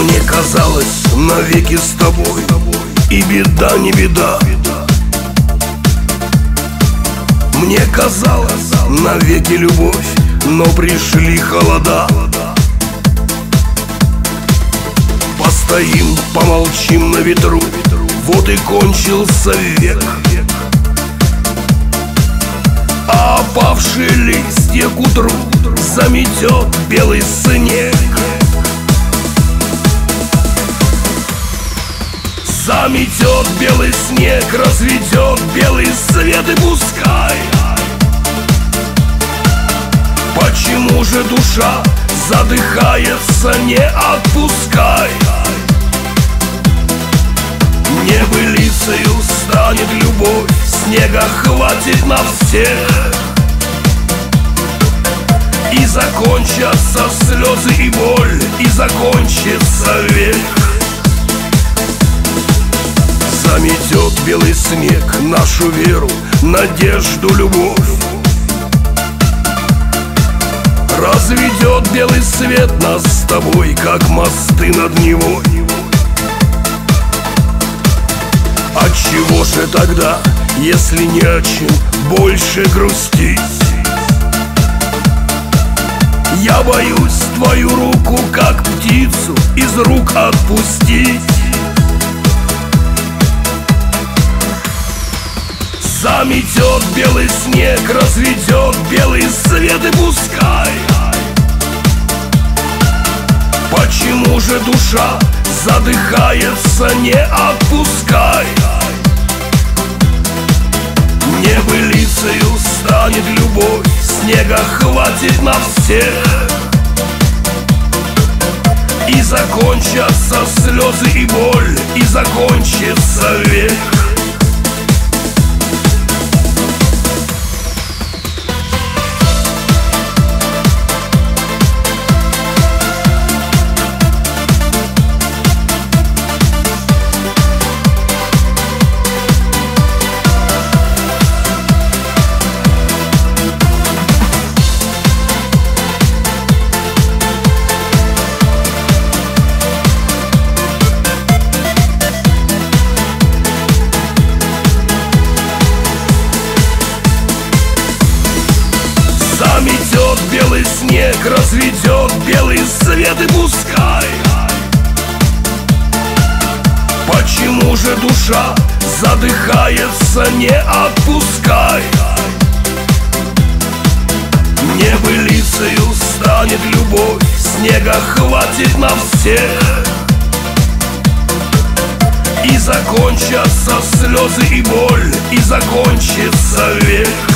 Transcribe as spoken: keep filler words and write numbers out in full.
Мне казалось, навеки с тобой, и беда не беда. Мне казалось, навеки любовь, но пришли холода. Постоим, помолчим на ветру, вот и кончился век. А опавшие листья к утру заметет белый снег. Заметет белый снег, разведет белый свет, и пускай. Почему же душа задыхается, не отпускай? Небылицею станет любовь, снега хватит на всех. И закончатся слезы и боль, и закончится век. Заметет белый снег нашу веру, надежду, любовь. Разведет белый свет нас с тобой, как мосты над Невой. Отчего же тогда, если не о чем больше грустить? Я боюсь твою руку, как птицу, из рук отпустить. Заметет белый снег, разведет белый свет, и пускай. Почему же душа задыхается, не отпускай? Небылицею станет любовь, снега хватит на всех. И закончатся слезы и боль, и закончится век. Заметет белый снег, разведет белый свет, и пускай. Почему же душа задыхается, не отпускай? Небылицею станет любовь, снега хватит на всех. И закончатся слезы и боль, и закончится век.